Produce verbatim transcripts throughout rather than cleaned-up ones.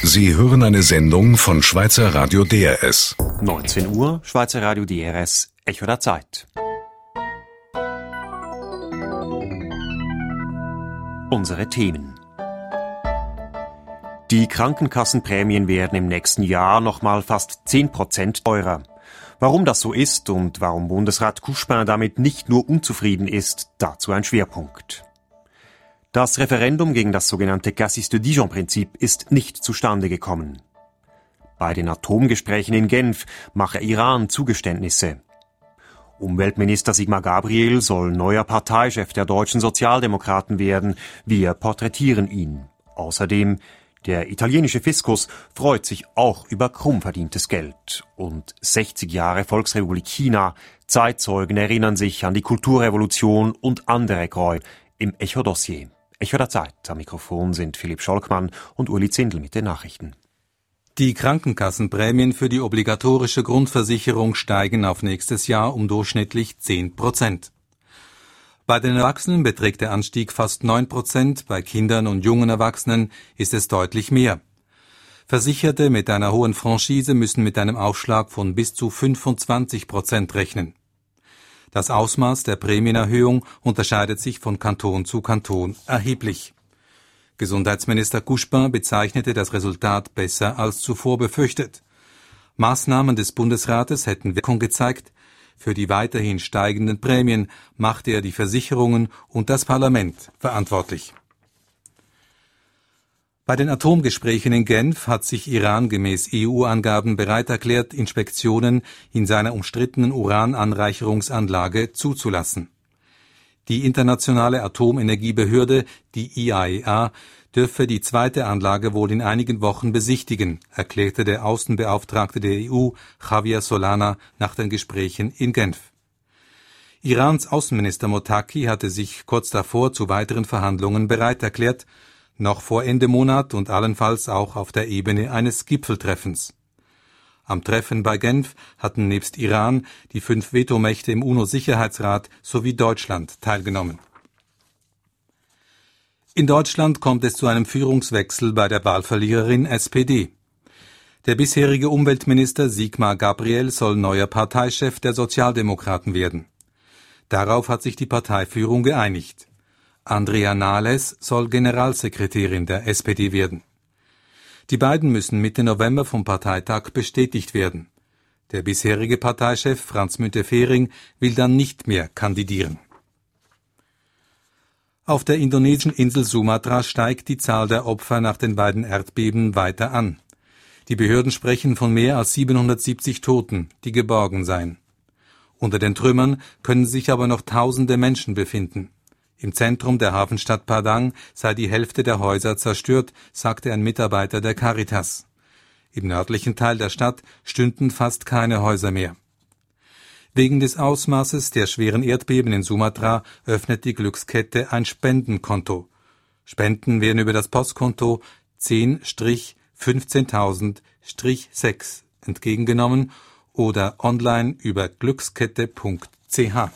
Sie hören eine Sendung von Schweizer Radio D R S. neunzehn Uhr, Schweizer Radio D R S, Echo der Zeit. Unsere Themen. Die Krankenkassenprämien werden im nächsten Jahr nochmal fast zehn Prozent teurer. Warum das so ist und warum Bundesrat Couchepin damit nicht nur unzufrieden ist, dazu ein Schwerpunkt. Das Referendum gegen das sogenannte Cassis de Dijon-Prinzip ist nicht zustande gekommen. Bei den Atomgesprächen in Genf mache Iran Zugeständnisse. Umweltminister Sigmar Gabriel soll neuer Parteichef der deutschen Sozialdemokraten werden. Wir porträtieren ihn. Außerdem, der italienische Fiskus freut sich auch über krumm verdientes Geld. Und sechzig Jahre Volksrepublik China, Zeitzeugen erinnern sich an die Kulturrevolution und andere Gräuel im Echo-Dossier. Echo der Zeit. Am Mikrofon sind Philipp Scholkmann und Uli Zindel mit den Nachrichten. Die Krankenkassenprämien für die obligatorische Grundversicherung steigen auf nächstes Jahr um durchschnittlich zehn Prozent. Bei den Erwachsenen beträgt der Anstieg fast neun Prozent, bei Kindern und jungen Erwachsenen ist es deutlich mehr. Versicherte mit einer hohen Franchise müssen mit einem Aufschlag von bis zu fünfundzwanzig Prozent rechnen. Das Ausmaß der Prämienerhöhung unterscheidet sich von Kanton zu Kanton erheblich. Gesundheitsminister Couchepin bezeichnete das Resultat besser als zuvor befürchtet. Maßnahmen des Bundesrates hätten Wirkung gezeigt. Für die weiterhin steigenden Prämien machte er die Versicherungen und das Parlament verantwortlich. Bei den Atomgesprächen in Genf hat sich Iran gemäß E U-Angaben bereit erklärt, Inspektionen in seiner umstrittenen Urananreicherungsanlage zuzulassen. Die internationale Atomenergiebehörde, die I A E A, dürfe die zweite Anlage wohl in einigen Wochen besichtigen, erklärte der Außenbeauftragte der E U, Javier Solana, nach den Gesprächen in Genf. Irans Außenminister Mottaki hatte sich kurz davor zu weiteren Verhandlungen bereit erklärt, noch vor Ende Monat und allenfalls auch auf der Ebene eines Gipfeltreffens. Am Treffen bei Genf hatten nebst Iran die fünf Vetomächte im UNO-Sicherheitsrat sowie Deutschland teilgenommen. In Deutschland kommt es zu einem Führungswechsel bei der Wahlverliererin S P D. Der bisherige Umweltminister Sigmar Gabriel soll neuer Parteichef der Sozialdemokraten werden. Darauf hat sich die Parteiführung geeinigt. Andrea Nahles soll Generalsekretärin der S P D werden. Die beiden müssen Mitte November vom Parteitag bestätigt werden. Der bisherige Parteichef Franz Müntefering will dann nicht mehr kandidieren. Auf der indonesischen Insel Sumatra steigt die Zahl der Opfer nach den beiden Erdbeben weiter an. Die Behörden sprechen von mehr als siebenhundertsiebzig Toten, die geborgen seien. Unter den Trümmern können sich aber noch tausende Menschen befinden. Im Zentrum der Hafenstadt Padang sei die Hälfte der Häuser zerstört, sagte ein Mitarbeiter der Caritas. Im nördlichen Teil der Stadt stünden fast keine Häuser mehr. Wegen des Ausmaßes der schweren Erdbeben in Sumatra öffnet die Glückskette ein Spendenkonto. Spenden werden über das Postkonto zehn fünfzehntausend sechs entgegengenommen oder online über glückskette punkt c h.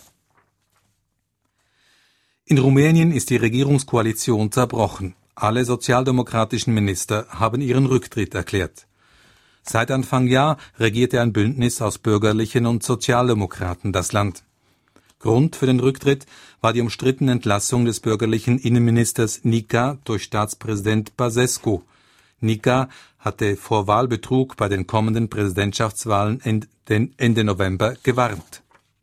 In Rumänien ist die Regierungskoalition zerbrochen. Alle sozialdemokratischen Minister haben ihren Rücktritt erklärt. Seit Anfang Jahr regierte ein Bündnis aus Bürgerlichen und Sozialdemokraten das Land. Grund für den Rücktritt war die umstrittene Entlassung des bürgerlichen Innenministers Nica durch Staatspräsident Băsescu. Nica hatte vor Wahlbetrug bei den kommenden Präsidentschaftswahlen Ende November gewarnt.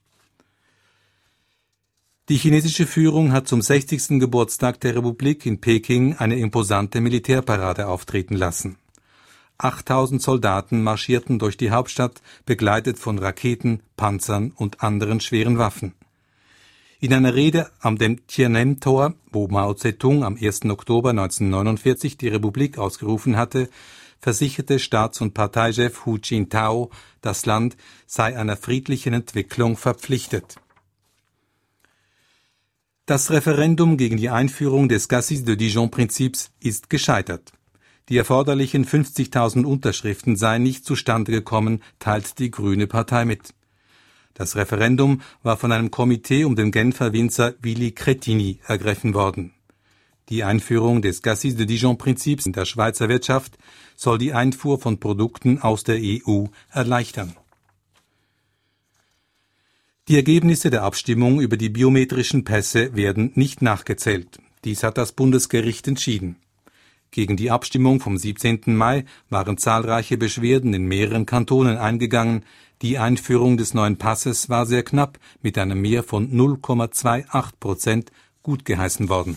Die chinesische Führung hat zum sechzigsten Geburtstag der Republik in Peking eine imposante Militärparade auftreten lassen. achttausend Soldaten marschierten durch die Hauptstadt, begleitet von Raketen, Panzern und anderen schweren Waffen. In einer Rede am dem Tiananmen-Tor, wo Mao Zedong am ersten Oktober neunzehnhundertneunundvierzig die Republik ausgerufen hatte, versicherte Staats- und Parteichef Hu Jintao, das Land sei einer friedlichen Entwicklung verpflichtet. Das Referendum gegen die Einführung des Cassis de Dijon-Prinzips ist gescheitert. Die erforderlichen fünfzigtausend Unterschriften seien nicht zustande gekommen, teilt die Grüne Partei mit. Das Referendum war von einem Komitee um den Genfer Winzer Willy Cretini ergriffen worden. Die Einführung des Cassis de Dijon-Prinzips in der Schweizer Wirtschaft soll die Einfuhr von Produkten aus der E U erleichtern. Die Ergebnisse der Abstimmung über die biometrischen Pässe werden nicht nachgezählt. Dies hat das Bundesgericht entschieden. Gegen die Abstimmung vom siebzehnten Mai waren zahlreiche Beschwerden in mehreren Kantonen eingegangen. Die Einführung des neuen Passes war sehr knapp mit einem Mehr von null Komma achtundzwanzig Prozent gutgeheißen worden.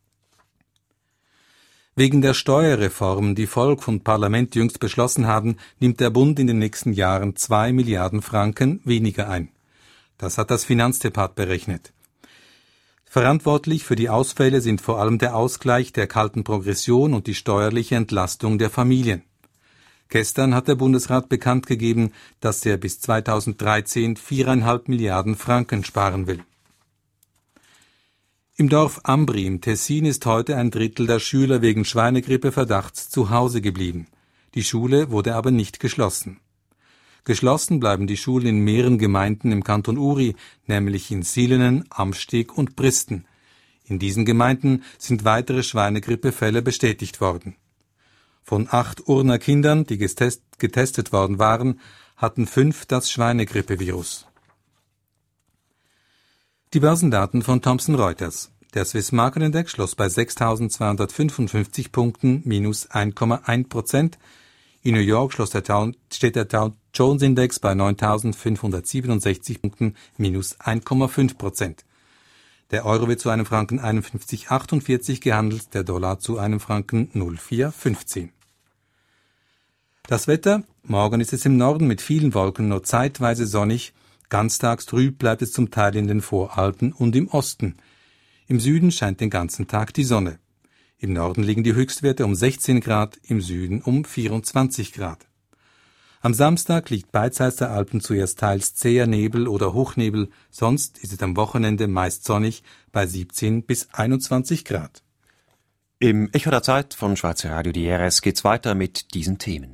Wegen der Steuerreform, die Volk und Parlament jüngst beschlossen haben, nimmt der Bund in den nächsten Jahren zwei Milliarden Franken weniger ein. Das hat das Finanzdepart berechnet. Verantwortlich für die Ausfälle sind vor allem der Ausgleich der kalten Progression und die steuerliche Entlastung der Familien. Gestern hat der Bundesrat bekannt gegeben, dass er bis zweitausenddreizehn viereinhalb Milliarden Franken sparen will. Im Dorf Ambri im Tessin ist heute ein Drittel der Schüler wegen Schweinegrippeverdachts zu Hause geblieben. Die Schule wurde aber nicht geschlossen. Geschlossen bleiben die Schulen in mehreren Gemeinden im Kanton Uri, nämlich in Silenen, Amsteg und Bristen. In diesen Gemeinden sind weitere Schweinegrippefälle bestätigt worden. Von acht Urner Kindern, die getest, getestet worden waren, hatten fünf das Schweinegrippevirus. Die Börsendaten von Thomson Reuters. Der Swiss Market Index schloss bei sechstausendzweihundertfünfundfünfzig Punkten, minus eins Komma eins Prozent. In New York schloss der Dow, steht der Dow Jones Index bei neuntausendfünfhundertsiebenundsechzig Punkten, minus eins Komma fünf Prozent. Der Euro wird zu einem Franken einundfünfzig Komma achtundvierzig gehandelt, der Dollar zu einem Franken null Komma vier fünfzehn. Das Wetter: Morgen ist es im Norden mit vielen Wolken, nur zeitweise sonnig. Ganztags trüb bleibt es zum Teil in den Voralpen und im Osten. Im Süden scheint den ganzen Tag die Sonne. Im Norden liegen die Höchstwerte um sechzehn Grad, im Süden um vierundzwanzig Grad. Am Samstag liegt beidseits der Alpen zuerst teils zäher Nebel oder Hochnebel, sonst ist es am Wochenende meist sonnig bei siebzehn bis einundzwanzig Grad. Im Echo der Zeit von Schweizer Radio D R S geht's weiter mit diesen Themen.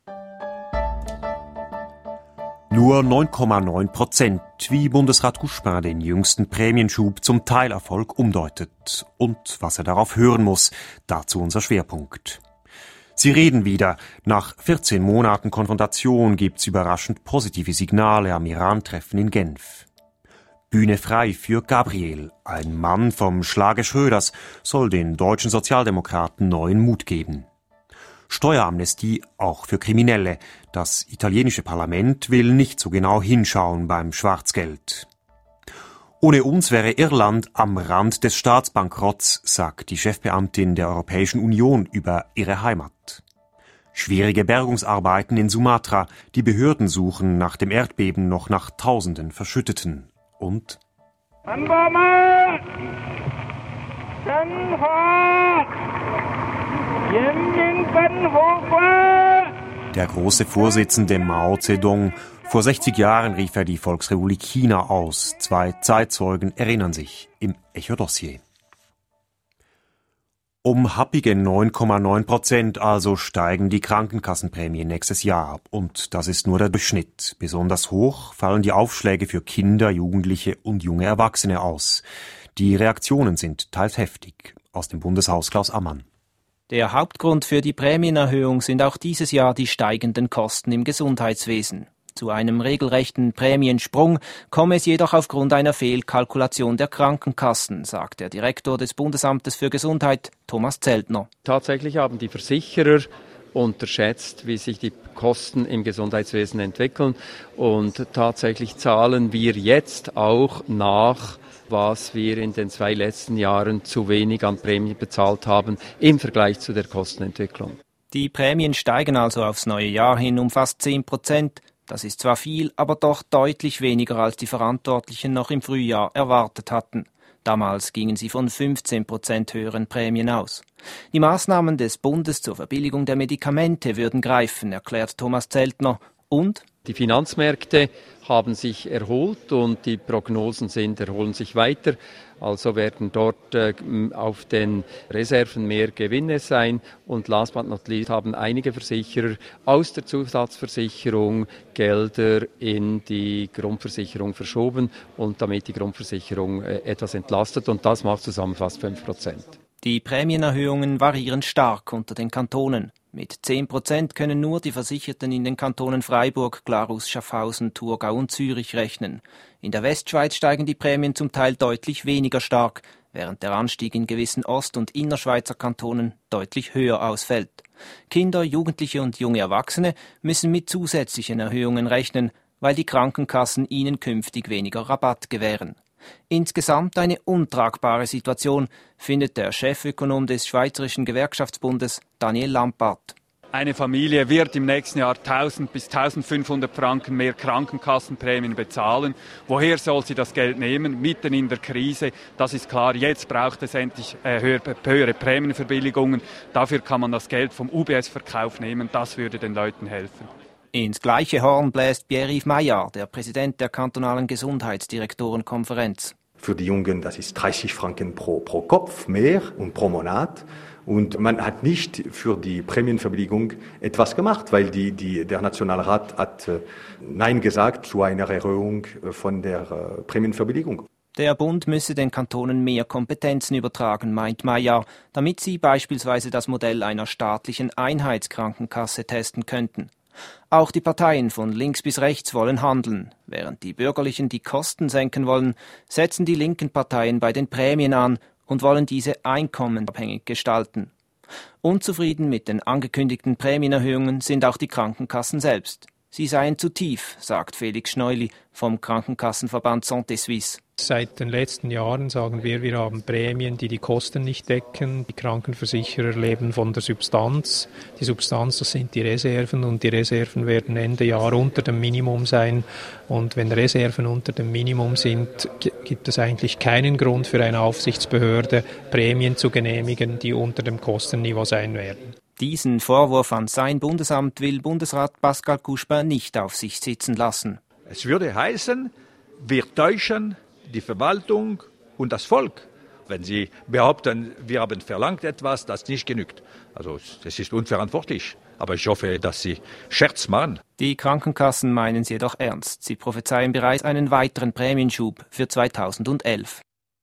Nur neun Komma neun Prozent, wie Bundesrat Couchepin den jüngsten Prämienschub zum Teilerfolg umdeutet. Und was er darauf hören muss, dazu unser Schwerpunkt. Sie reden wieder. Nach vierzehn Monaten Konfrontation gibt's überraschend positive Signale am Iran-Treffen in Genf. Bühne frei für Gabriel, ein Mann vom Schlage Schröders, soll den deutschen Sozialdemokraten neuen Mut geben. Steueramnestie auch für Kriminelle. Das italienische Parlament will nicht so genau hinschauen beim Schwarzgeld. Ohne uns wäre Irland am Rand des Staatsbankrotts, sagt die Chefbeamtin der Europäischen Union über ihre Heimat. Schwierige Bergungsarbeiten in Sumatra. Die Behörden suchen nach dem Erdbeben noch nach Tausenden Verschütteten. Und der große Vorsitzende Mao Zedong. Vor sechzig Jahren rief er die Volksrepublik China aus. Zwei Zeitzeugen erinnern sich im Echo-Dossier. Um happige neun Komma neun Prozent also steigen die Krankenkassenprämien nächstes Jahr. Und das ist nur der Durchschnitt. Besonders hoch fallen die Aufschläge für Kinder, Jugendliche und junge Erwachsene aus. Die Reaktionen sind teils heftig. Aus dem Bundeshaus Klaus Ammann. Der Hauptgrund für die Prämienerhöhung sind auch dieses Jahr die steigenden Kosten im Gesundheitswesen. Zu einem regelrechten Prämiensprung komme es jedoch aufgrund einer Fehlkalkulation der Krankenkassen, sagt der Direktor des Bundesamtes für Gesundheit, Thomas Zeltner. Tatsächlich haben die Versicherer unterschätzt, wie sich die Kosten im Gesundheitswesen entwickeln. Und tatsächlich zahlen wir jetzt auch nach, was wir in den zwei letzten Jahren zu wenig an Prämien bezahlt haben im Vergleich zu der Kostenentwicklung. Die Prämien steigen also aufs neue Jahr hin um fast zehn Prozent. Das ist zwar viel, aber doch deutlich weniger, als die Verantwortlichen noch im Frühjahr erwartet hatten. Damals gingen sie von fünfzehn Prozent höheren Prämien aus. Die Maßnahmen des Bundes zur Verbilligung der Medikamente würden greifen, erklärt Thomas Zeltner. Und die Finanzmärkte haben sich erholt und die Prognosen sind, erholen sich weiter. Also werden dort äh, auf den Reserven mehr Gewinne sein. Und last but not least haben einige Versicherer aus der Zusatzversicherung Gelder in die Grundversicherung verschoben und damit die Grundversicherung äh, etwas entlastet. Und das macht zusammen fast fünf Prozent. Die Prämienerhöhungen variieren stark unter den Kantonen. Mit zehn Prozent können nur die Versicherten in den Kantonen Freiburg, Glarus, Schaffhausen, Thurgau und Zürich rechnen. In der Westschweiz steigen die Prämien zum Teil deutlich weniger stark, während der Anstieg in gewissen Ost- und Innerschweizer Kantonen deutlich höher ausfällt. Kinder, Jugendliche und junge Erwachsene müssen mit zusätzlichen Erhöhungen rechnen, weil die Krankenkassen ihnen künftig weniger Rabatt gewähren. Insgesamt eine untragbare Situation, findet der Chefökonom des Schweizerischen Gewerkschaftsbundes, Daniel Lampart. Eine Familie wird im nächsten Jahr tausend bis eintausendfünfhundert Franken mehr Krankenkassenprämien bezahlen. Woher soll sie das Geld nehmen? Mitten in der Krise. Das ist klar. Jetzt braucht es endlich äh, höhere, höhere Prämienverbilligungen. Dafür kann man das Geld vom U B S-Verkauf nehmen. Das würde den Leuten helfen. Ins gleiche Horn bläst Pierre-Yves Maillard, der Präsident der kantonalen Gesundheitsdirektorenkonferenz. Für die Jungen, das ist dreißig Franken pro, pro Kopf mehr und pro Monat. Und man hat nicht für die Prämienverbilligung etwas gemacht, weil die, die, der Nationalrat hat äh, Nein gesagt zu einer Erhöhung von der äh, Prämienverbilligung. Der Bund müsse den Kantonen mehr Kompetenzen übertragen, meint Maillard, damit sie beispielsweise das Modell einer staatlichen Einheitskrankenkasse testen könnten. Auch die Parteien von links bis rechts wollen handeln. Während die Bürgerlichen die Kosten senken wollen, setzen die linken Parteien bei den Prämien an und wollen diese einkommensabhängig gestalten. Unzufrieden mit den angekündigten Prämienerhöhungen sind auch die Krankenkassen selbst. Sie seien zu tief, sagt Felix Schneuli vom Krankenkassenverband Santé Suisse. Seit den letzten Jahren sagen wir, wir haben Prämien, die die Kosten nicht decken. Die Krankenversicherer leben von der Substanz. Die Substanz, das sind die Reserven, und die Reserven werden Ende Jahr unter dem Minimum sein. Und wenn Reserven unter dem Minimum sind, gibt es eigentlich keinen Grund für eine Aufsichtsbehörde, Prämien zu genehmigen, die unter dem Kostenniveau sein werden. Diesen Vorwurf an sein Bundesamt will Bundesrat Pascal Couchepin nicht auf sich sitzen lassen. Es würde heißen, wir täuschen die Verwaltung und das Volk, wenn sie behaupten, wir haben verlangt etwas, das nicht genügt. Also das ist unverantwortlich. Aber ich hoffe, dass Sie Scherz machen. Die Krankenkassen meinen es jedoch ernst. Sie prophezeien bereits einen weiteren Prämienschub für zweitausendelf.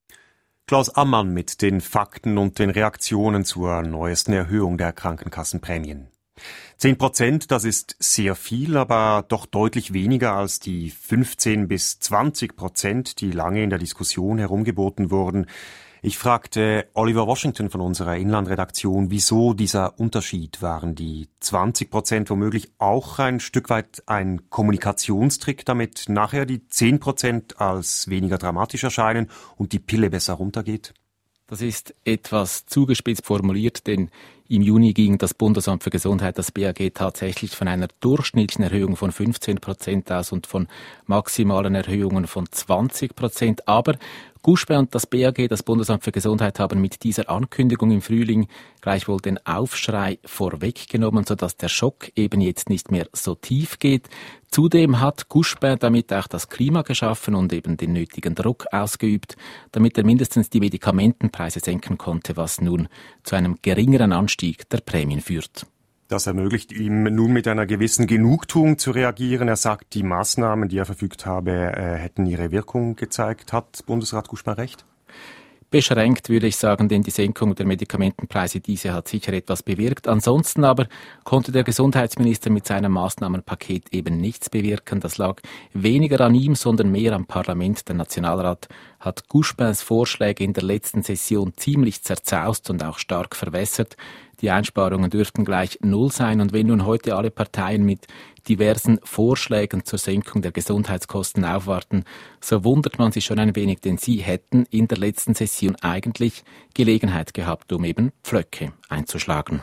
Klaus Ammann mit den Fakten und den Reaktionen zur neuesten Erhöhung der Krankenkassenprämien. Zehn Prozent, das ist sehr viel, aber doch deutlich weniger als die fünfzehn bis zwanzig Prozent, die lange in der Diskussion herumgeboten wurden. Ich fragte Oliver Washington von unserer Inlandredaktion, wieso dieser Unterschied? Waren die zwanzig Prozent womöglich auch ein Stück weit ein Kommunikationstrick, damit nachher die zehn Prozent als weniger dramatisch erscheinen und die Pille besser runtergeht? Das ist etwas zugespitzt formuliert, denn im Juni ging das Bundesamt für Gesundheit, das B A G, tatsächlich von einer durchschnittlichen Erhöhung von fünfzehn Prozent aus und von maximalen Erhöhungen von zwanzig Prozent. Aber Couchepin und das B A G, das Bundesamt für Gesundheit, haben mit dieser Ankündigung im Frühling gleichwohl den Aufschrei vorweggenommen, sodass der Schock eben jetzt nicht mehr so tief geht. Zudem hat Couchepin damit auch das Klima geschaffen und eben den nötigen Druck ausgeübt, damit er mindestens die Medikamentenpreise senken konnte, was nun zu einem geringeren Anstieg der Prämien führt. Das ermöglicht ihm nun mit einer gewissen Genugtuung zu reagieren. Er sagt, die Maßnahmen, die er verfügt habe, äh, hätten ihre Wirkung gezeigt. Hat Bundesrat Couchepin recht? Beschränkt würde ich sagen, denn die Senkung der Medikamentenpreise, diese hat sicher etwas bewirkt. Ansonsten aber konnte der Gesundheitsminister mit seinem Maßnahmenpaket eben nichts bewirken. Das lag weniger an ihm, sondern mehr am Parlament. Der Nationalrat hat Couchepins Vorschläge in der letzten Session ziemlich zerzaust und auch stark verwässert. Die Einsparungen dürften gleich null sein. Und wenn nun heute alle Parteien mit diversen Vorschlägen zur Senkung der Gesundheitskosten aufwarten, so wundert man sich schon ein wenig, denn sie hätten in der letzten Session eigentlich Gelegenheit gehabt, um eben Pflöcke einzuschlagen.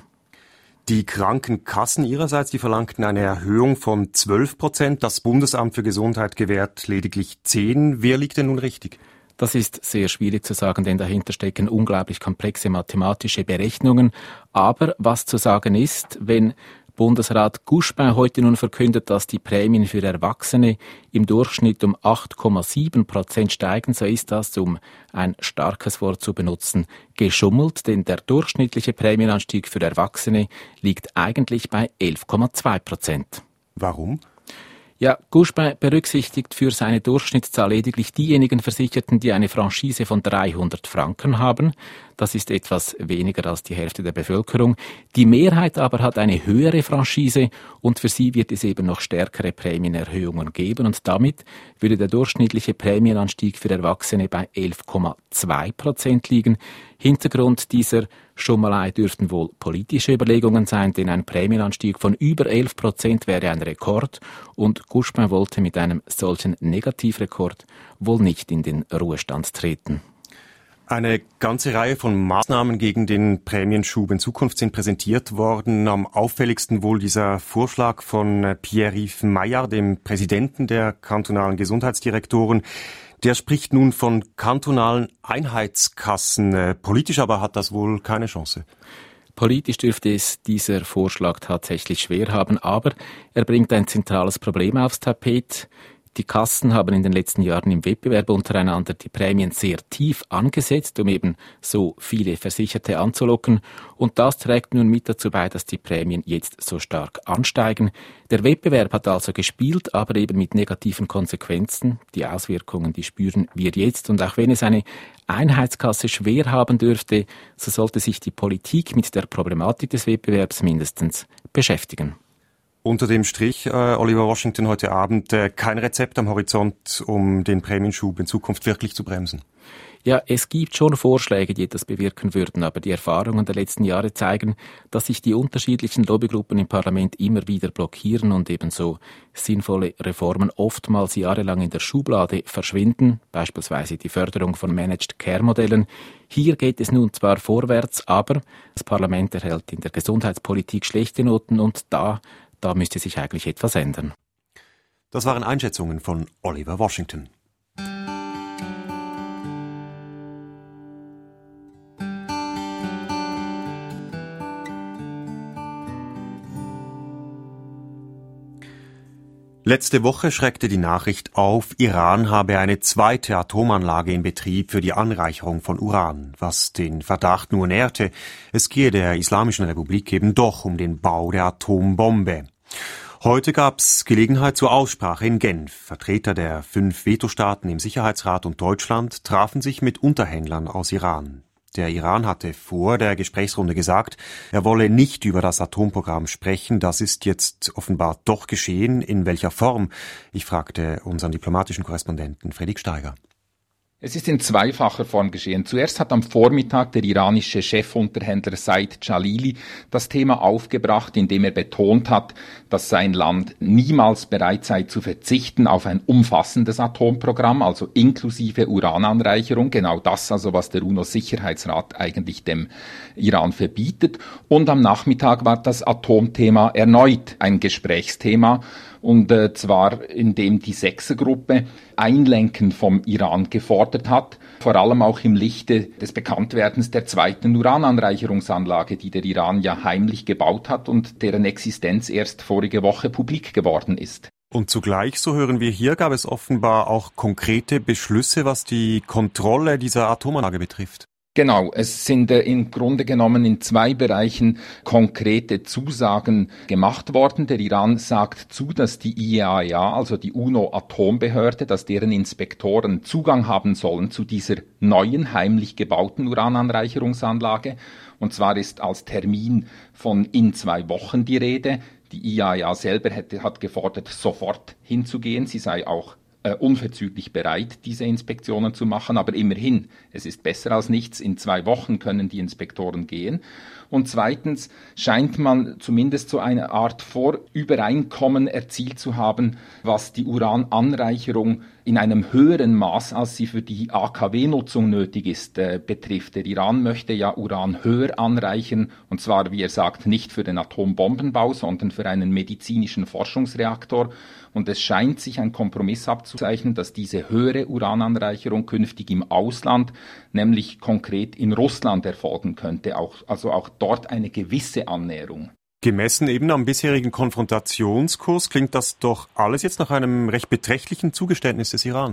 Die Krankenkassen ihrerseits, die verlangten eine Erhöhung von zwölf Prozent. Das Bundesamt für Gesundheit gewährt lediglich zehn. Wer liegt denn nun richtig? Das ist sehr schwierig zu sagen, denn dahinter stecken unglaublich komplexe mathematische Berechnungen. Aber was zu sagen ist, wenn Bundesrat Couchepin heute nun verkündet, dass die Prämien für Erwachsene im Durchschnitt um acht Komma sieben Prozent steigen, so ist das, um ein starkes Wort zu benutzen, geschummelt, denn der durchschnittliche Prämienanstieg für Erwachsene liegt eigentlich bei elf Komma zwei Prozent. Warum? Ja, Couchepin berücksichtigt für seine Durchschnittszahl lediglich diejenigen Versicherten, die eine Franchise von dreihundert Franken haben. Das ist etwas weniger als die Hälfte der Bevölkerung. Die Mehrheit aber hat eine höhere Franchise und für sie wird es eben noch stärkere Prämienerhöhungen geben und damit würde der durchschnittliche Prämienanstieg für Erwachsene bei elf Komma zwei Prozent liegen. Hintergrund dieser Schummelei dürften wohl politische Überlegungen sein, denn ein Prämienanstieg von über elf Prozent wäre ein Rekord und Couchepin wollte mit einem solchen Negativrekord wohl nicht in den Ruhestand treten. Eine ganze Reihe von Maßnahmen gegen den Prämienschub in Zukunft sind präsentiert worden. Am auffälligsten wohl dieser Vorschlag von Pierre-Yves Maillard, dem Präsidenten der kantonalen Gesundheitsdirektoren. Der spricht nun von kantonalen Einheitskassen. Politisch aber hat das wohl keine Chance. Politisch dürfte es dieser Vorschlag tatsächlich schwer haben, aber er bringt ein zentrales Problem aufs Tapet. Die Kassen haben in den letzten Jahren im Wettbewerb untereinander die Prämien sehr tief angesetzt, um eben so viele Versicherte anzulocken. Und das trägt nun mit dazu bei, dass die Prämien jetzt so stark ansteigen. Der Wettbewerb hat also gespielt, aber eben mit negativen Konsequenzen. Die Auswirkungen, die spüren wir jetzt. Und auch wenn es eine Einheitskasse schwer haben dürfte, so sollte sich die Politik mit der Problematik des Wettbewerbs mindestens beschäftigen. Unter dem Strich, äh, Oliver Washington, heute Abend äh, kein Rezept am Horizont, um den Prämienschub in Zukunft wirklich zu bremsen. Ja, es gibt schon Vorschläge, die etwas bewirken würden, aber die Erfahrungen der letzten Jahre zeigen, dass sich die unterschiedlichen Lobbygruppen im Parlament immer wieder blockieren und ebenso sinnvolle Reformen oftmals jahrelang in der Schublade verschwinden, beispielsweise die Förderung von Managed-Care-Modellen. Hier geht es nun zwar vorwärts, aber das Parlament erhält in der Gesundheitspolitik schlechte Noten und da Da müsste sich eigentlich etwas ändern. Das waren Einschätzungen von Oliver Washington. Letzte Woche schreckte die Nachricht auf, Iran habe eine zweite Atomanlage in Betrieb für die Anreicherung von Uran, was den Verdacht nur nährte, es gehe der Islamischen Republik eben doch um den Bau der Atombombe. Heute gab es Gelegenheit zur Aussprache in Genf. Vertreter der fünf Vetostaaten im Sicherheitsrat und Deutschland trafen sich mit Unterhändlern aus Iran. Der Iran hatte vor der Gesprächsrunde gesagt, er wolle nicht über das Atomprogramm sprechen. Das ist jetzt offenbar doch geschehen. In welcher Form? Ich fragte unseren diplomatischen Korrespondenten Fredrik Steiger. Es ist in zweifacher Form geschehen. Zuerst hat am Vormittag der iranische Chefunterhändler Said Jalili das Thema aufgebracht, indem er betont hat, dass sein Land niemals bereit sei zu verzichten auf ein umfassendes Atomprogramm, also inklusive Urananreicherung, genau das also, was der UNO-Sicherheitsrat eigentlich dem Iran verbietet. Und am Nachmittag war das Atomthema erneut ein Gesprächsthema. Und äh, zwar indem die Sechsergruppe Einlenken vom Iran gefordert hat, vor allem auch im Lichte des Bekanntwerdens der zweiten Urananreicherungsanlage, die der Iran ja heimlich gebaut hat und deren Existenz erst vorige Woche publik geworden ist. Und zugleich, so hören wir hier, gab es offenbar auch konkrete Beschlüsse, was die Kontrolle dieser Atomanlage betrifft. Genau, es sind äh, im Grunde genommen in zwei Bereichen konkrete Zusagen gemacht worden. Der Iran sagt zu, dass die I A E A, also die UNO-Atombehörde, dass deren Inspektoren Zugang haben sollen zu dieser neuen, heimlich gebauten Urananreicherungsanlage. Und zwar ist als Termin von in zwei Wochen die Rede. Die I A E A selber hätte, hat gefordert, sofort hinzugehen. Sie sei auch Uh, unverzüglich bereit, diese Inspektionen zu machen, aber immerhin, es ist besser als nichts, in zwei Wochen können die Inspektoren gehen. Und zweitens scheint man zumindest so eine Art Vorübereinkommen erzielt zu haben, was die Urananreicherung in einem höheren Maß, als sie für die A K W-Nutzung nötig ist, äh, betrifft. Der Iran möchte ja Uran höher anreichern, und zwar, wie er sagt, nicht für den Atombombenbau, sondern für einen medizinischen Forschungsreaktor. Und es scheint sich ein Kompromiss abzuzeichnen, dass diese höhere Urananreicherung künftig im Ausland, nämlich konkret in Russland, erfolgen könnte. Auch, also auch dort eine gewisse Annäherung. Gemessen eben am bisherigen Konfrontationskurs klingt das doch alles jetzt nach einem recht beträchtlichen Zugeständnis des Iran.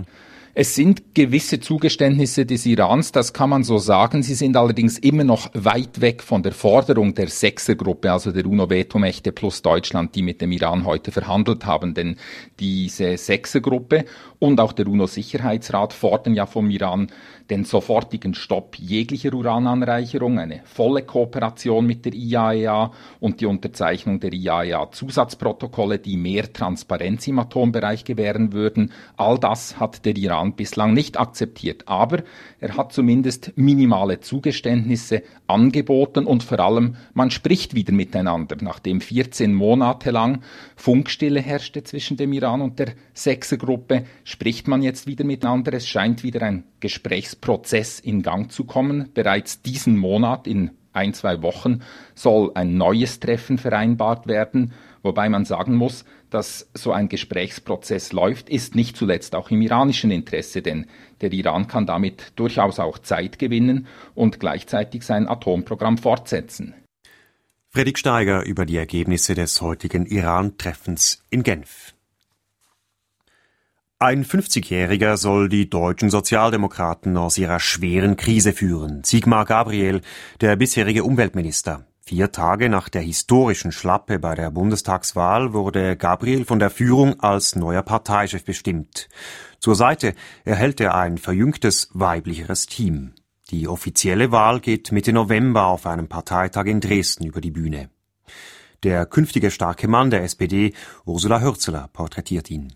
Es sind gewisse Zugeständnisse des Irans, das kann man so sagen. Sie sind allerdings immer noch weit weg von der Forderung der Sechsergruppe, also der UNO-Vetomächte plus Deutschland, die mit dem Iran heute verhandelt haben. Denn diese Sechsergruppe und auch der UNO-Sicherheitsrat fordern ja vom Iran den sofortigen Stopp jeglicher Urananreicherung, eine volle Kooperation mit der I A E A und die Unterzeichnung der I A E A-Zusatzprotokolle, die mehr Transparenz im Atombereich gewähren würden. All das hat der Iran bislang nicht akzeptiert, aber er hat zumindest minimale Zugeständnisse angeboten und vor allem, man spricht wieder miteinander. Nachdem vierzehn Monate lang Funkstille herrschte zwischen dem Iran und der Sechsergruppe, spricht man jetzt wieder miteinander. Es scheint wieder ein Gesprächsprozess in Gang zu kommen. Bereits diesen Monat, in ein, zwei Wochen, soll ein neues Treffen vereinbart werden, wobei man sagen muss, dass so ein Gesprächsprozess läuft, ist nicht zuletzt auch im iranischen Interesse, denn der Iran kann damit durchaus auch Zeit gewinnen und gleichzeitig sein Atomprogramm fortsetzen. Fredrik Steiger über die Ergebnisse des heutigen Iran-Treffens in Genf. Ein fünfzigjähriger soll die deutschen Sozialdemokraten aus ihrer schweren Krise führen. Sigmar Gabriel, der bisherige Umweltminister. Vier Tage nach der historischen Schlappe bei der Bundestagswahl wurde Gabriel von der Führung als neuer Parteichef bestimmt. Zur Seite erhält er ein verjüngtes, weiblicheres Team. Die offizielle Wahl geht Mitte November auf einem Parteitag in Dresden über die Bühne. Der künftige starke Mann der S P D, Ursula Hürzeler, porträtiert ihn.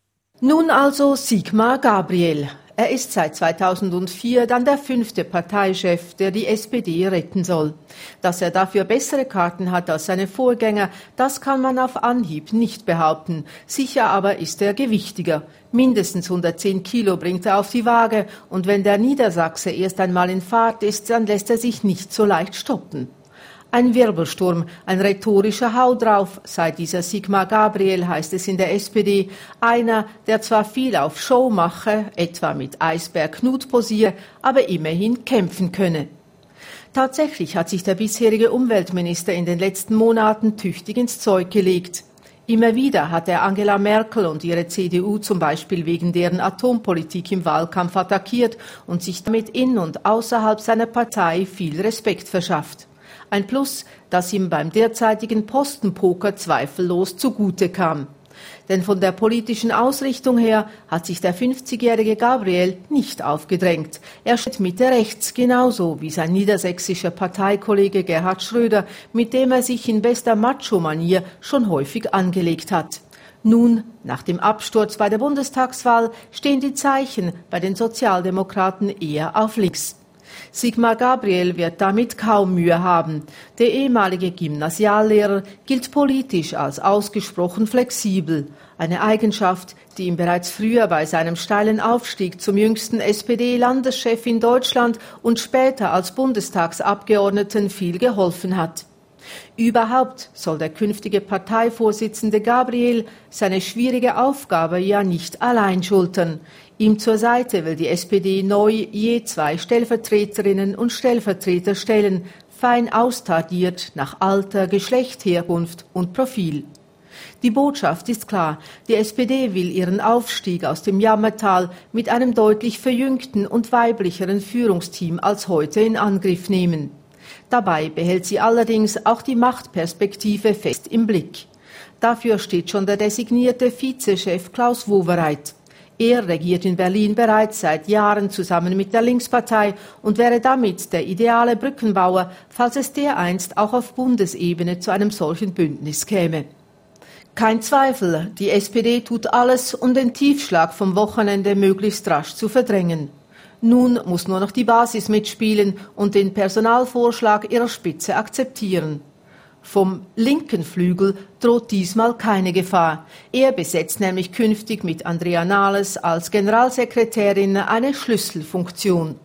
Nun also Sigmar Gabriel. Er ist seit zweitausendvier dann der fünfte Parteichef, der die S P D retten soll. Dass er dafür bessere Karten hat als seine Vorgänger, das kann man auf Anhieb nicht behaupten. Sicher aber ist er gewichtiger. Mindestens hundertzehn Kilo bringt er auf die Waage und wenn der Niedersachse erst einmal in Fahrt ist, dann lässt er sich nicht so leicht stoppen. Ein Wirbelsturm, ein rhetorischer Hau drauf, sei dieser Sigmar Gabriel, heißt es in der S P D. Einer, der zwar viel auf Show mache, etwa mit Eisberg Knut posiere, aber immerhin kämpfen könne. Tatsächlich hat sich der bisherige Umweltminister in den letzten Monaten tüchtig ins Zeug gelegt. Immer wieder hat er Angela Merkel und ihre C D U zum Beispiel wegen deren Atompolitik im Wahlkampf attackiert und sich damit in- und außerhalb seiner Partei viel Respekt verschafft. Ein Plus, das ihm beim derzeitigen Postenpoker zweifellos zugute kam. Denn von der politischen Ausrichtung her hat sich der fünfzigjährige Gabriel nicht aufgedrängt. Er steht Mitte rechts, genauso wie sein niedersächsischer Parteikollege Gerhard Schröder, mit dem er sich in bester Macho-Manier schon häufig angelegt hat. Nun, nach dem Absturz bei der Bundestagswahl, stehen die Zeichen bei den Sozialdemokraten eher auf links. Sigmar Gabriel wird damit kaum Mühe haben. Der ehemalige Gymnasiallehrer gilt politisch als ausgesprochen flexibel. Eine Eigenschaft, die ihm bereits früher bei seinem steilen Aufstieg zum jüngsten S P D-Landeschef in Deutschland und später als Bundestagsabgeordneten viel geholfen hat. Überhaupt soll der künftige Parteivorsitzende Gabriel seine schwierige Aufgabe ja nicht allein schultern. Ihm zur Seite will die S P D neu je zwei Stellvertreterinnen und Stellvertreter stellen, fein austariert nach Alter, Geschlecht, Herkunft und Profil. Die Botschaft ist klar, die S P D will ihren Aufstieg aus dem Jammertal mit einem deutlich verjüngten und weiblicheren Führungsteam als heute in Angriff nehmen. Dabei behält sie allerdings auch die Machtperspektive fest im Blick. Dafür steht schon der designierte Vizechef Klaus Wowereit. Er regiert in Berlin bereits seit Jahren zusammen mit der Linkspartei und wäre damit der ideale Brückenbauer, falls es dereinst auch auf Bundesebene zu einem solchen Bündnis käme. Kein Zweifel, die S P D tut alles, um den Tiefschlag vom Wochenende möglichst rasch zu verdrängen. Nun muss nur noch die Basis mitspielen und den Personalvorschlag ihrer Spitze akzeptieren. Vom linken Flügel droht diesmal keine Gefahr. Er besetzt nämlich künftig mit Andrea Nahles als Generalsekretärin eine Schlüsselfunktion.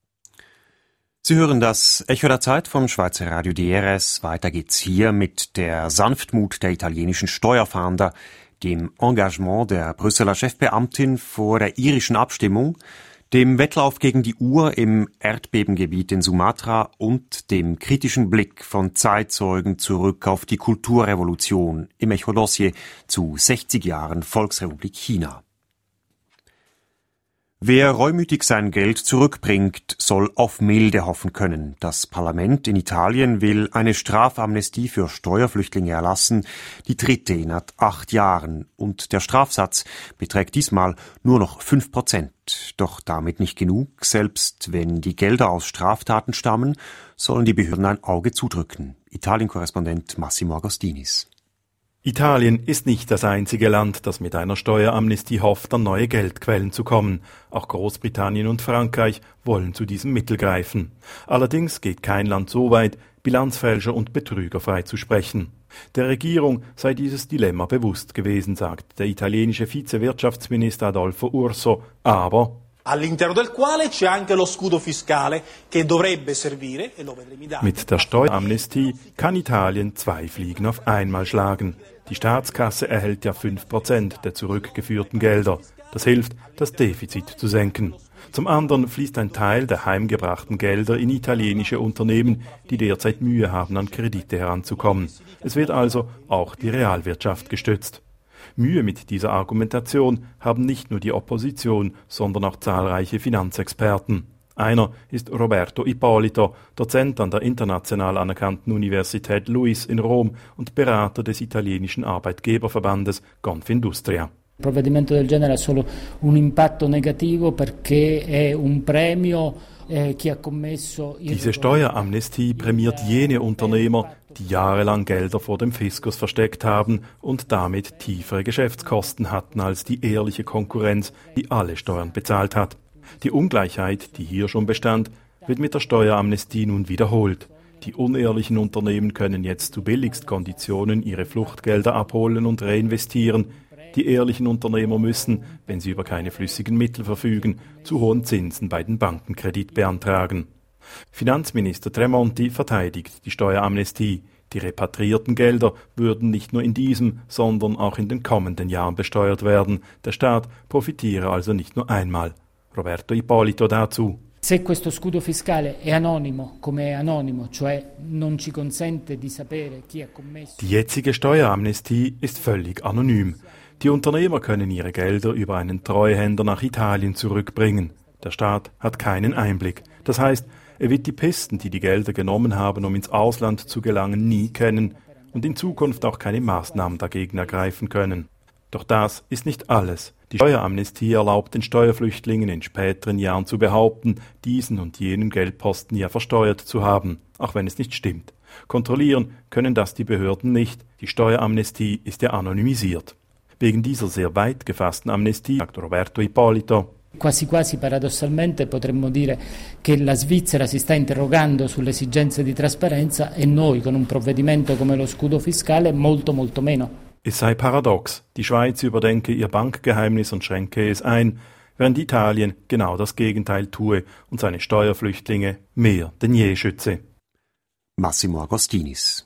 Sie hören das Echo der Zeit vom Schweizer Radio D R S. Weiter geht's hier mit der Sanftmut der italienischen Steuerfahnder, dem Engagement der Brüsseler Chefbeamtin vor der irischen Abstimmung, dem Wettlauf gegen die Uhr im Erdbebengebiet in Sumatra und dem kritischen Blick von Zeitzeugen zurück auf die Kulturrevolution im Echo-Dossier zu sechzig Jahren Volksrepublik China. Wer reumütig sein Geld zurückbringt, soll auf Milde hoffen können. Das Parlament in Italien will eine Strafamnestie für Steuerflüchtlinge erlassen, die dritte in acht Jahren. Und der Strafsatz beträgt diesmal nur noch fünf Prozent. Doch damit nicht genug. Selbst wenn die Gelder aus Straftaten stammen, sollen die Behörden ein Auge zudrücken. Italien-Korrespondent Massimo Agostinis. Italien ist nicht das einzige Land, das mit einer Steueramnestie hofft, an neue Geldquellen zu kommen. Auch Großbritannien und Frankreich wollen zu diesem Mittel greifen. Allerdings geht kein Land so weit, Bilanzfälscher und Betrüger freizusprechen. Der Regierung sei dieses Dilemma bewusst gewesen, sagt der italienische Vizewirtschaftsminister Adolfo Urso, aber all'interno del quale c'è anche lo scudo fiscale che dovrebbe servire e lo vedremo da. Mit der Steueramnestie kann Italien zwei Fliegen auf einmal schlagen. Die Staatskasse erhält ja fünf Prozent der zurückgeführten Gelder. Das hilft, das Defizit zu senken. Zum anderen fließt ein Teil der heimgebrachten Gelder in italienische Unternehmen, die derzeit Mühe haben, an Kredite heranzukommen. Es wird also auch die Realwirtschaft gestützt. Mühe mit dieser Argumentation haben nicht nur die Opposition, sondern auch zahlreiche Finanzexperten. Einer ist Roberto Ippolito, Dozent an der international anerkannten Universität Luis in Rom und Berater des italienischen Arbeitgeberverbandes Confindustria. Il provvedimento del genere ha solo un impatto negativo perché è un premio. Diese Steueramnestie prämiert jene Unternehmer, die jahrelang Gelder vor dem Fiskus versteckt haben und damit tiefere Geschäftskosten hatten als die ehrliche Konkurrenz, die alle Steuern bezahlt hat. Die Ungleichheit, die hier schon bestand, wird mit der Steueramnestie nun wiederholt. Die unehrlichen Unternehmen können jetzt zu Billigstkonditionen ihre Fluchtgelder abholen und reinvestieren. Die ehrlichen Unternehmer müssen, wenn sie über keine flüssigen Mittel verfügen, zu hohen Zinsen bei den Banken Kredit beantragen. Finanzminister Tremonti verteidigt die Steueramnestie. Die repatriierten Gelder würden nicht nur in diesem, sondern auch in den kommenden Jahren besteuert werden. Der Staat profitiere also nicht nur einmal. Roberto Ippolito dazu. Se questo scudo fiscale è anonimo, come è anonimo, cioè non ci consente di sapere chi ha commesso. Die jetzige Steueramnestie ist völlig anonym. Die Unternehmer können ihre Gelder über einen Treuhänder nach Italien zurückbringen. Der Staat hat keinen Einblick. Das heißt, er wird die Pisten, die die Gelder genommen haben, um ins Ausland zu gelangen, nie kennen und in Zukunft auch keine Maßnahmen dagegen ergreifen können. Doch das ist nicht alles. Die Steueramnestie erlaubt den Steuerflüchtlingen in späteren Jahren zu behaupten, diesen und jenen Geldposten ja versteuert zu haben, auch wenn es nicht stimmt. Kontrollieren können das die Behörden nicht. Die Steueramnestie ist ja anonymisiert. Wegen dieser sehr weit gefassten Amnestie, sagt Roberto Ippolito, Quasi quasi paradossalmente potremmo dire che la Svizzera si sta interrogando sulle esigenze di trasparenza e noi con un provvedimento come lo scudo fiscale molto molto meno. Es sei paradox, die Schweiz überdenke ihr Bankgeheimnis und schränke es ein, während Italien genau das Gegenteil tue und seine Steuerflüchtlinge mehr denn je schütze. Massimo Agostinis.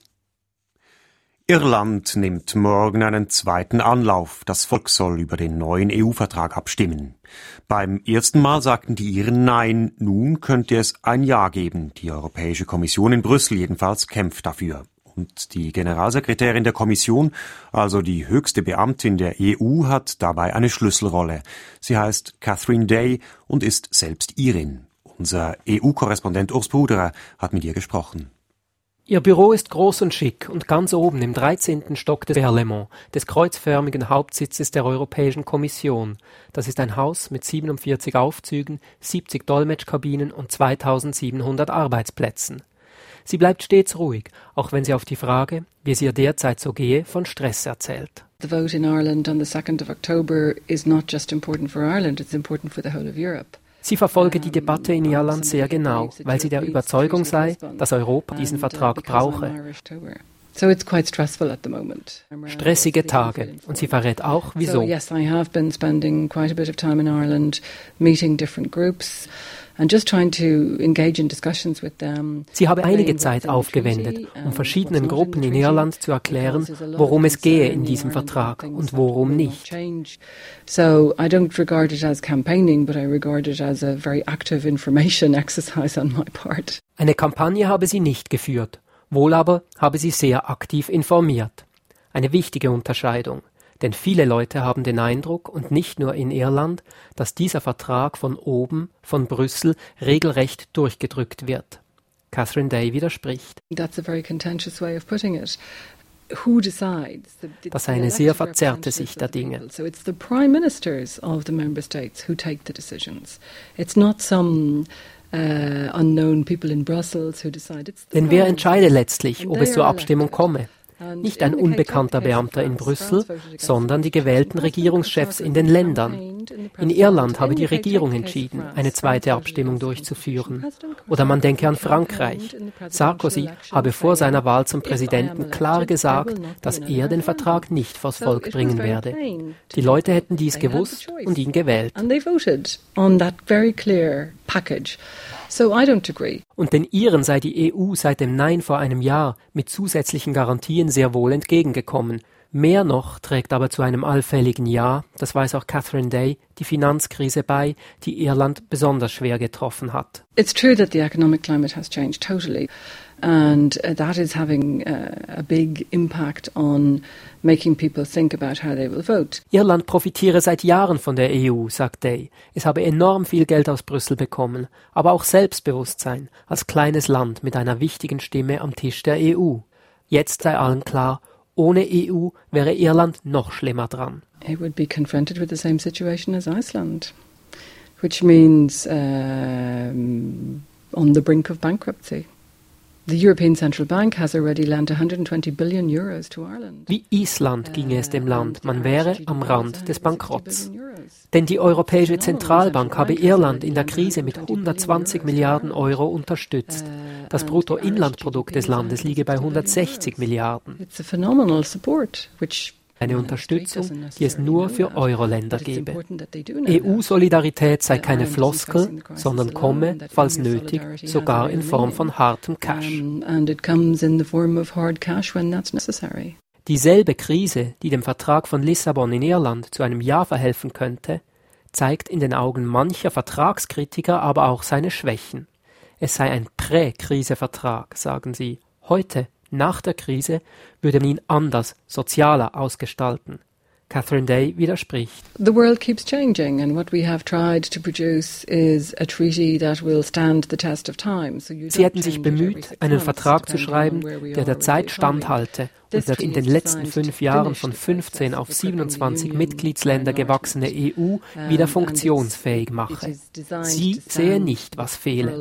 Irland nimmt morgen einen zweiten Anlauf. Das Volk soll über den neuen E U-Vertrag abstimmen. Beim ersten Mal sagten die Iren Nein. Nun könnte es ein Ja geben. Die Europäische Kommission in Brüssel jedenfalls kämpft dafür. Und die Generalsekretärin der Kommission, also die höchste Beamtin der E U, hat dabei eine Schlüsselrolle. Sie heißt Catherine Day und ist selbst Irin. Unser E U-Korrespondent Urs Bruderer hat mit ihr gesprochen. Ihr Büro ist groß und schick und ganz oben im dreizehnten Stock des Parlement, des kreuzförmigen Hauptsitzes der Europäischen Kommission. Das ist ein Haus mit siebenundvierzig Aufzügen, siebzig Dolmetschkabinen und zweitausendsiebenhundert Arbeitsplätzen. Sie bleibt stets ruhig, auch wenn sie auf die Frage, wie es ihr derzeit so gehe, von Stress erzählt. The vote in Ireland on the second of October is not just important for Ireland, it's important for the whole of Europe. Sie verfolge die Debatte in Irland sehr genau, weil sie der Überzeugung sei, dass Europa diesen Vertrag brauche. Stressige Tage, und sie verrät auch, wieso. Sie habe einige Zeit aufgewendet, um verschiedenen Gruppen in Irland zu erklären, worum es gehe in diesem Vertrag und worum nicht. So I don't regard it as campaigning, but I regard it as a very active information exercise on my part. Eine Kampagne habe sie nicht geführt, wohl aber habe sie sehr aktiv informiert. Eine wichtige Unterscheidung. Denn viele Leute haben den Eindruck, und nicht nur in Irland, dass dieser Vertrag von oben, von Brüssel, regelrecht durchgedrückt wird. Catherine Day widerspricht. That's a very contentious way of putting it. Who decides? Das sei eine sehr verzerrte Sicht der Dinge. So it's the prime ministers of the member states who take the decisions. It's not some uh, unknown people in Brussels who decide. It's the Denn wer entscheidet letztlich, ob es zur Abstimmung komme? Nicht ein unbekannter Beamter in Brüssel, sondern die gewählten Regierungschefs in den Ländern. In Irland habe die Regierung entschieden, eine zweite Abstimmung durchzuführen. Oder man denke an Frankreich. Sarkozy habe vor seiner Wahl zum Präsidenten klar gesagt, dass er den Vertrag nicht vors Volk bringen werde. Die Leute hätten dies gewusst und ihn gewählt. So I don't agree. Und den Iren sei die E U seit dem Nein vor einem Jahr mit zusätzlichen Garantien sehr wohl entgegengekommen. Mehr noch trägt aber zu einem allfälligen Ja, das weiß auch Catherine Day, die Finanzkrise bei, die Irland besonders schwer getroffen hat. It's true that the economic climate has changed totally. And uh, that is having uh, a big impact on making people think about how they will vote. Irland profitiere seit Jahren von der E U, sagt Day. Es habe enorm viel Geld aus Brüssel bekommen, aber auch Selbstbewusstsein als kleines Land mit einer wichtigen Stimme am Tisch der E U. Jetzt sei allen klar, ohne E U wäre Irland noch schlimmer dran. It would be confronted with the same situation as Iceland, which means um, on the brink of bankruptcy. The European Central Bank has already lent one hundred twenty billion euros to Ireland. Wie Island ginge es dem Land, man wäre am Rand des Bankrotts. Denn die Europäische Zentralbank habe Irland in der Krise mit hundertzwanzig Milliarden Euro unterstützt. Das Bruttoinlandprodukt des Landes liege bei hundertsechzig Milliarden. It's a phenomenal support, which Eine Unterstützung, die es nur für Euro-Länder gebe. E U-Solidarität sei keine Floskel, sondern komme, falls nötig, sogar in Form von hartem Cash. Dieselbe Krise, die dem Vertrag von Lissabon in Irland zu einem Ja verhelfen könnte, zeigt in den Augen mancher Vertragskritiker aber auch seine Schwächen. Es sei ein Prä-Krise-Vertrag, sagen sie. Heute, nach der Krise, würde man ihn anders, sozialer ausgestalten. Catherine Day widerspricht. The world keeps changing and what we have tried to produce is a treaty that will stand the test of time. So you Sie hätten sich bemüht, einen Vertrag zu schreiben, der der Zeit standhalte und der in den letzten fünf Jahren von fünfzehn auf siebenundzwanzig Mitgliedsländer gewachsene E U wieder funktionsfähig mache. Sie sehe nicht, was fehle.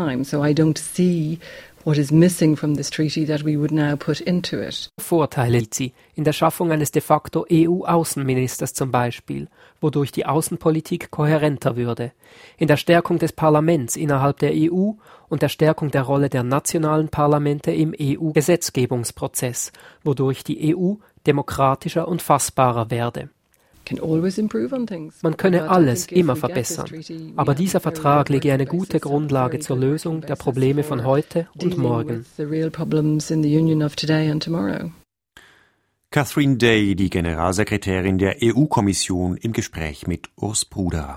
What is missing from this treaty that we would now put into it. Vorteile sieht sie in der Schaffung eines de facto E U-Außenministers zum Beispiel, wodurch die Außenpolitik kohärenter würde, in der Stärkung des Parlaments innerhalb der E U und der Stärkung der Rolle der nationalen Parlamente im E U-Gesetzgebungsprozess, wodurch die E U demokratischer und fassbarer werde. Man könne alles immer verbessern, aber dieser Vertrag lege eine gute Grundlage zur Lösung der Probleme von heute und morgen. Catherine Day, die Generalsekretärin der E U-Kommission, im Gespräch mit Urs Bruderer.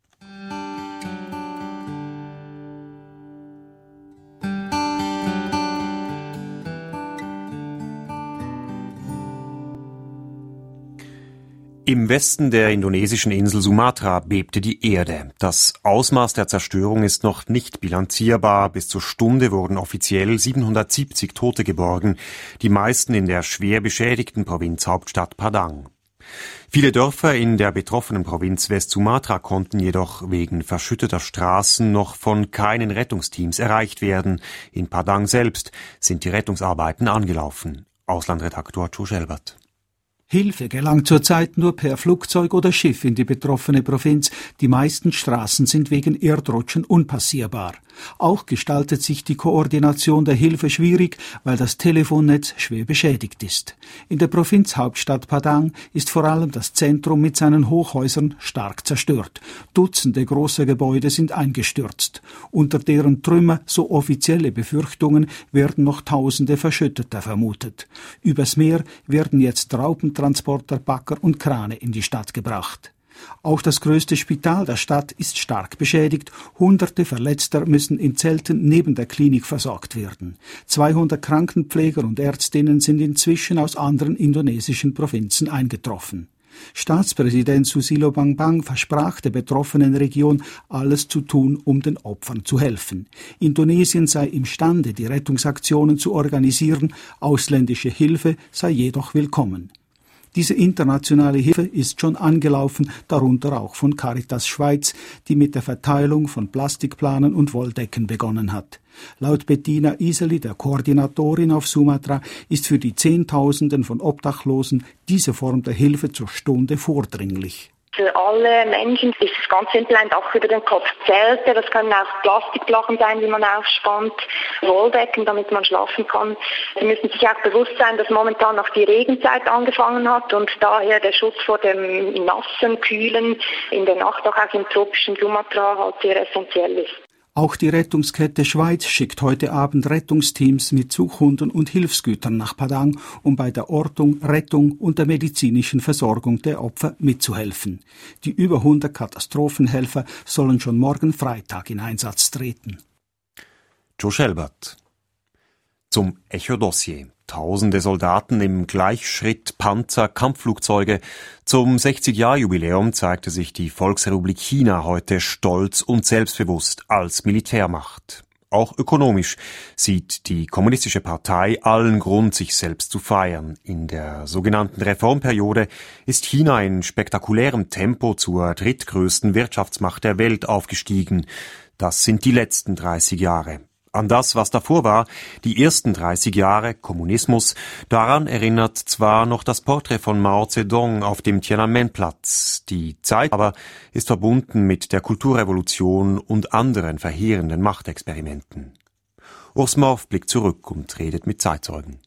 Im Westen der indonesischen Insel Sumatra bebte die Erde. Das Ausmaß der Zerstörung ist noch nicht bilanzierbar. Bis zur Stunde wurden offiziell siebenhundertsiebzig Tote geborgen, die meisten in der schwer beschädigten Provinzhauptstadt Padang. Viele Dörfer in der betroffenen Provinz West-Sumatra konnten jedoch wegen verschütteter Straßen noch von keinen Rettungsteams erreicht werden. In Padang selbst sind die Rettungsarbeiten angelaufen. Auslandredaktor Joe Schelbert. Hilfe gelangt zurzeit nur per Flugzeug oder Schiff in die betroffene Provinz. Die meisten Straßen sind wegen Erdrutschen unpassierbar. Auch gestaltet sich die Koordination der Hilfe schwierig, weil das Telefonnetz schwer beschädigt ist. In der Provinzhauptstadt Padang ist vor allem das Zentrum mit seinen Hochhäusern stark zerstört. Dutzende große Gebäude sind eingestürzt. Unter deren Trümmer, so offizielle Befürchtungen, werden noch Tausende Verschütteter vermutet. Übers Meer werden jetzt Raubentransporter, Bagger und Krane in die Stadt gebracht. Auch das größte Spital der Stadt ist stark beschädigt. Hunderte Verletzter müssen in Zelten neben der Klinik versorgt werden. zweihundert Krankenpfleger und Ärztinnen sind inzwischen aus anderen indonesischen Provinzen eingetroffen. Staatspräsident Susilo Bambang versprach der betroffenen Region, alles zu tun, um den Opfern zu helfen. Indonesien sei imstande, die Rettungsaktionen zu organisieren, ausländische Hilfe sei jedoch willkommen. Diese internationale Hilfe ist schon angelaufen, darunter auch von Caritas Schweiz, die mit der Verteilung von Plastikplanen und Wolldecken begonnen hat. Laut Bettina Iseli, der Koordinatorin auf Sumatra, ist für die Zehntausenden von Obdachlosen diese Form der Hilfe zur Stunde vordringlich. Für alle Menschen ist es ganz simpel ein Dach über den Kopf. Zelte, das können auch Plastikflachen sein, die man aufspannt, Wolldecken, damit man schlafen kann. Sie müssen sich auch bewusst sein, dass momentan noch die Regenzeit angefangen hat und daher der Schutz vor dem nassen, kühlen, in der Nacht auch im tropischen Sumatra halt sehr essentiell ist. Auch die Rettungskette Schweiz schickt heute Abend Rettungsteams mit Suchhunden und Hilfsgütern nach Padang, um bei der Ortung, Rettung und der medizinischen Versorgung der Opfer mitzuhelfen. Die über hundert Katastrophenhelfer sollen schon morgen Freitag in Einsatz treten. Joe Schelbert. Zum Echo-Dossier. Tausende Soldaten im Gleichschritt, Panzer, Kampfflugzeuge. Zum sechzig-Jahr-Jubiläum zeigte sich die Volksrepublik China heute stolz und selbstbewusst als Militärmacht. Auch ökonomisch sieht die Kommunistische Partei allen Grund, sich selbst zu feiern. In der sogenannten Reformperiode ist China in spektakulärem Tempo zur drittgrößten Wirtschaftsmacht der Welt aufgestiegen. Das sind die letzten dreißig Jahre. An das, was davor war, die ersten dreißig Jahre Kommunismus, daran erinnert zwar noch das Porträt von Mao Zedong auf dem Tiananmen-Platz. Die Zeit aber ist verbunden mit der Kulturrevolution und anderen verheerenden Machtexperimenten. Urs Morf blickt zurück und redet mit Zeitzeugen.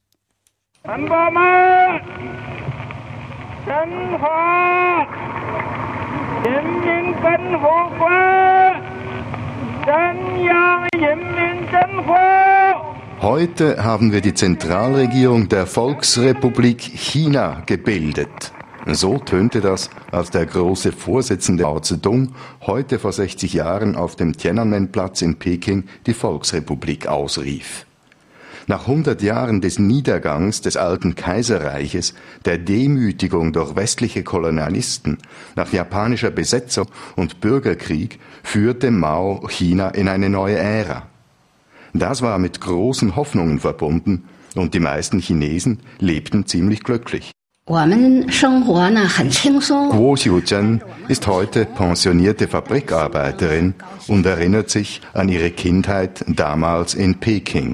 Heute haben wir die Zentralregierung der Volksrepublik China gebildet. So tönte das, als der große Vorsitzende Mao Zedong heute vor sechzig Jahren auf dem Tiananmen-Platz in Peking die Volksrepublik ausrief. Nach hundert Jahren des Niedergangs des alten Kaiserreiches, der Demütigung durch westliche Kolonialisten, nach japanischer Besetzung und Bürgerkrieg führte Mao China in eine neue Ära. Das war mit großen Hoffnungen verbunden und die meisten Chinesen lebten ziemlich glücklich. Guo Xiuzhen ist heute pensionierte Fabrikarbeiterin und erinnert sich an ihre Kindheit damals in Peking.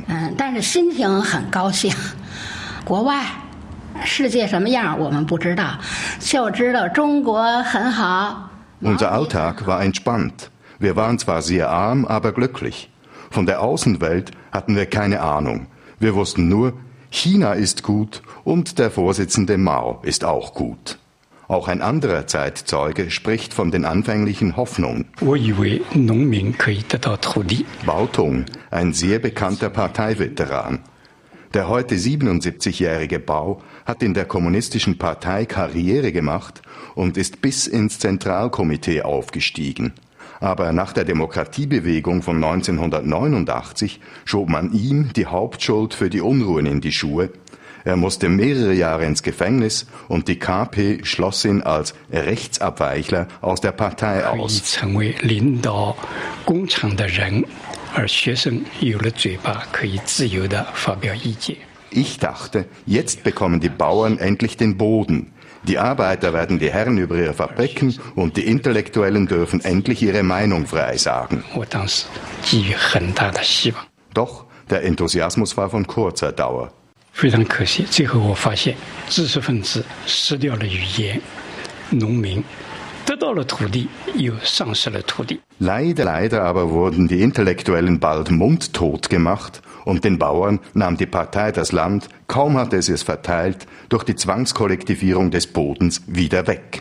Unser Alltag war entspannt. Wir waren zwar sehr arm, aber glücklich. Von der Außenwelt hatten wir keine Ahnung. Wir wussten nur, China ist gut und der Vorsitzende Mao ist auch gut. Auch ein anderer Zeitzeuge spricht von den anfänglichen Hoffnungen. Bao Tung, ein sehr bekannter Parteiveteran. Der heute siebenundsiebzigjährige Bao hat in der kommunistischen Partei Karriere gemacht und ist bis ins Zentralkomitee aufgestiegen. Aber nach der Demokratiebewegung von neunzehnhundertneunundachtzig schob man ihm die Hauptschuld für die Unruhen in die Schuhe. Er musste mehrere Jahre ins Gefängnis und die K P schloss ihn als Rechtsabweichler aus der Partei aus. Ich dachte, jetzt bekommen die Bauern endlich den Boden. Die Arbeiter werden die Herren über ihre Fabriken und die Intellektuellen dürfen endlich ihre Meinung frei sagen. Doch der Enthusiasmus war von kurzer Dauer. Leider, leider aber wurden die Intellektuellen bald mundtot gemacht und den Bauern nahm die Partei das Land, kaum hatte sie es verteilt, durch die Zwangskollektivierung des Bodens wieder weg.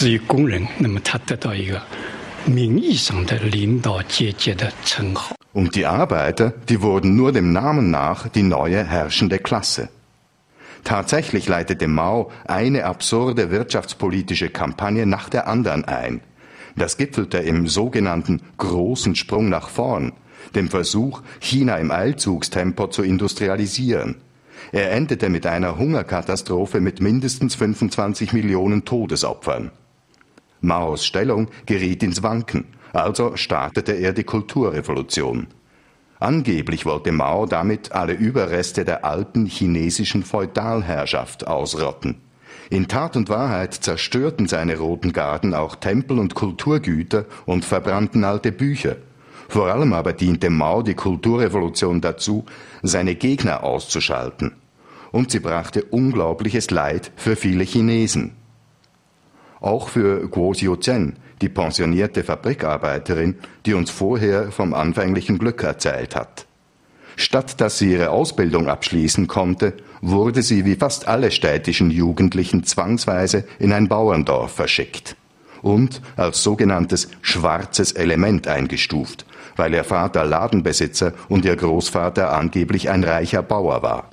Und die Arbeiter, die wurden nur dem Namen nach die neue herrschende Klasse. Tatsächlich leitete Mao eine absurde wirtschaftspolitische Kampagne nach der anderen ein. Das gipfelte im sogenannten großen Sprung nach vorn, dem Versuch, China im Eilzugstempo zu industrialisieren. Er endete mit einer Hungerkatastrophe mit mindestens fünfundzwanzig Millionen Todesopfern. Maos Stellung geriet ins Wanken, also startete er die Kulturrevolution. Angeblich wollte Mao damit alle Überreste der alten chinesischen Feudalherrschaft ausrotten. In Tat und Wahrheit zerstörten seine Roten Garden auch Tempel und Kulturgüter und verbrannten alte Bücher. Vor allem aber diente Mao die Kulturrevolution dazu, seine Gegner auszuschalten. Und sie brachte unglaubliches Leid für viele Chinesen. Auch für Guo Xiuzhen, die pensionierte Fabrikarbeiterin, die uns vorher vom anfänglichen Glück erzählt hat. Statt dass sie ihre Ausbildung abschließen konnte, wurde sie wie fast alle städtischen Jugendlichen zwangsweise in ein Bauerndorf verschickt und als sogenanntes schwarzes Element eingestuft, weil ihr Vater Ladenbesitzer und ihr Großvater angeblich ein reicher Bauer war.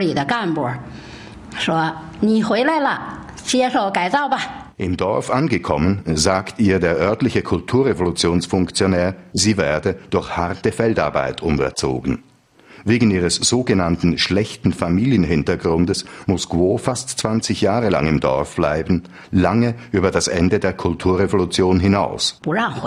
Im Dorf angekommen, sagt ihr der örtliche Kulturrevolutionsfunktionär, sie werde durch harte Feldarbeit umerzogen. Wegen ihres sogenannten schlechten Familienhintergrundes muss Guo fast zwanzig Jahre lang im Dorf bleiben, lange über das Ende der Kulturrevolution hinaus.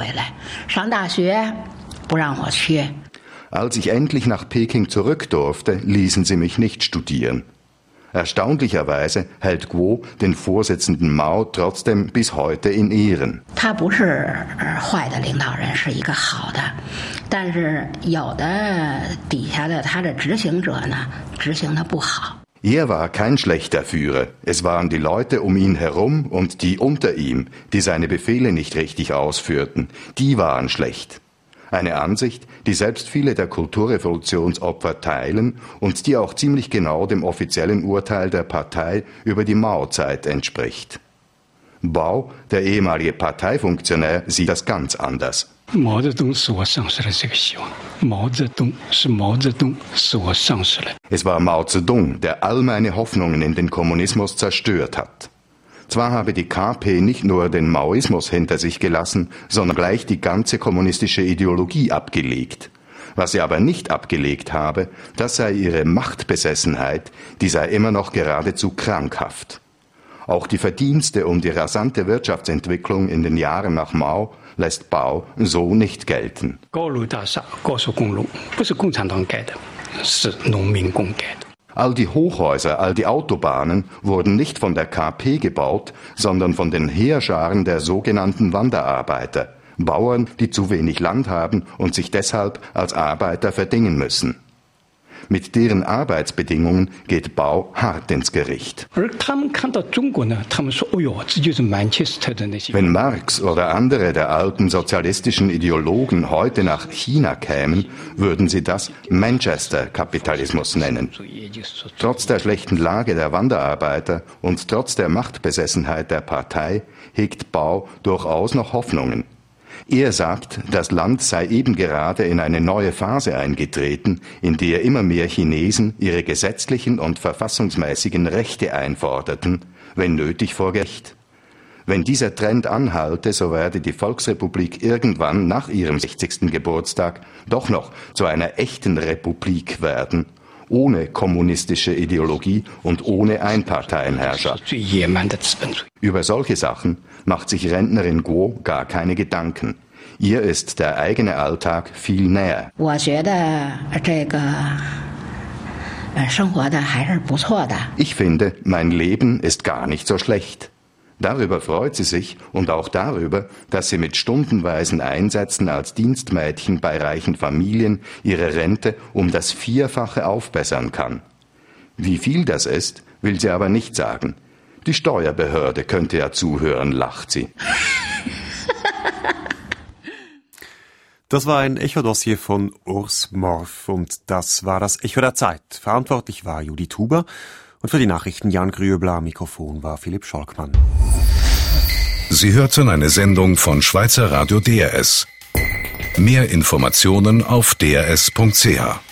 Als ich endlich nach Peking zurück durfte, ließen sie mich nicht studieren. Erstaunlicherweise hält Guo den Vorsitzenden Mao trotzdem bis heute in Ehren. Er war kein schlechter Führer. Es waren die Leute um ihn herum und die unter ihm, die seine Befehle nicht richtig ausführten. Die waren schlecht. Eine Ansicht, die selbst viele der Kulturrevolutionsopfer teilen und die auch ziemlich genau dem offiziellen Urteil der Partei über die Mao-Zeit entspricht. Bao, der ehemalige Parteifunktionär, sieht das ganz anders. Es war Mao Zedong, der all meine Hoffnungen in den Kommunismus zerstört hat. Zwar habe die K P nicht nur den Maoismus hinter sich gelassen, sondern gleich die ganze kommunistische Ideologie abgelegt. Was sie aber nicht abgelegt habe, das sei ihre Machtbesessenheit, die sei immer noch geradezu krankhaft. Auch die Verdienste um die rasante Wirtschaftsentwicklung in den Jahren nach Mao lässt Bao so nicht gelten. All die Hochhäuser, all die Autobahnen wurden nicht von der K P gebaut, sondern von den Heerscharen der sogenannten Wanderarbeiter, Bauern, die zu wenig Land haben und sich deshalb als Arbeiter verdingen müssen. Mit deren Arbeitsbedingungen geht Bao hart ins Gericht. Wenn Marx oder andere der alten sozialistischen Ideologen heute nach China kämen, würden sie das Manchester-Kapitalismus nennen. Trotz der schlechten Lage der Wanderarbeiter und trotz der Machtbesessenheit der Partei hegt Bao durchaus noch Hoffnungen. Er sagt, das Land sei eben gerade in eine neue Phase eingetreten, in der immer mehr Chinesen ihre gesetzlichen und verfassungsmäßigen Rechte einforderten, wenn nötig vor Gericht. Wenn dieser Trend anhalte, so werde die Volksrepublik irgendwann nach ihrem sechzigsten Geburtstag doch noch zu einer echten Republik werden, ohne kommunistische Ideologie und ohne Einparteienherrschaft. Über solche Sachen macht sich Rentnerin Guo gar keine Gedanken. Ihr ist der eigene Alltag viel näher. Ich finde, mein Leben ist gar nicht so schlecht. Darüber freut sie sich und auch darüber, dass sie mit stundenweisen Einsätzen als Dienstmädchen bei reichen Familien ihre Rente um das Vierfache aufbessern kann. Wie viel das ist, will sie aber nicht sagen. Die Steuerbehörde könnte ja zuhören, lacht sie. Das war ein Echo-Dossier von Urs Morf und das war das Echo der Zeit. Verantwortlich war Judith Huber und für die Nachrichten Jan Grüebler. Mikrofon war Philipp Scholkmann. Sie hörten eine Sendung von Schweizer Radio D R S. Mehr Informationen auf d r s punkt c h.